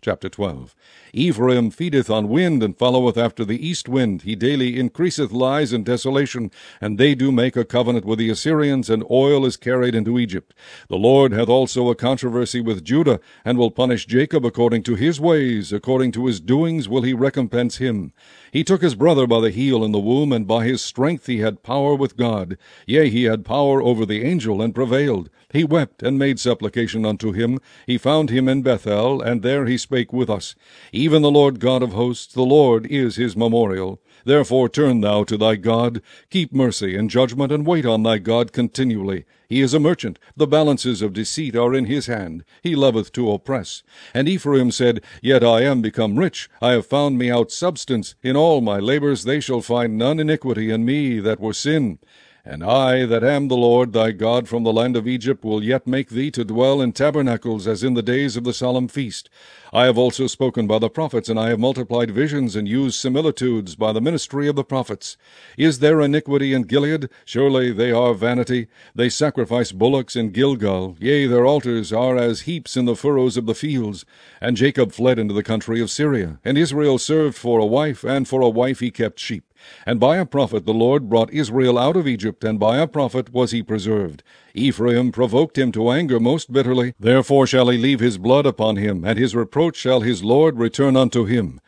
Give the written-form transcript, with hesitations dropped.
Chapter 12. Ephraim feedeth on wind, and followeth after the east wind. He daily increaseth lies and desolation, and they do make a covenant with the Assyrians, and oil is carried into Egypt. The Lord hath also a controversy with Judah, and will punish Jacob according to his ways, according to his doings will he recompense him. He took his brother by the heel in the womb, and by his strength he had power with God. Yea, he had power over the angel, and prevailed. He wept, and made supplication unto him. He found him in Bethel, and there he spake with us. Even the Lord God of hosts, the Lord is his memorial. Therefore turn thou to thy God, keep mercy and judgment, and wait on thy God continually. He is a merchant, the balances of deceit are in his hand. He loveth to oppress. And Ephraim said, Yet I am become rich, I have found me out substance. In all my labors they shall find none iniquity in me that were sin. And I, that am the Lord thy God from the land of Egypt, will yet make thee to dwell in tabernacles, as in the days of the solemn feast. I have also spoken by the prophets, and I have multiplied visions, and used similitudes by the ministry of the prophets. Is there iniquity in Gilead? Surely they are vanity. They sacrifice bullocks in Gilgal. Yea, their altars are as heaps in the furrows of the fields. And Jacob fled into the country of Syria, and Israel served for a wife, and for a wife he kept sheep. And by a prophet the Lord brought Israel out of Egypt, and by a prophet was he preserved. Ephraim provoked him to anger most bitterly. Therefore shall he leave his blood upon him, and his reproach shall his Lord return unto him.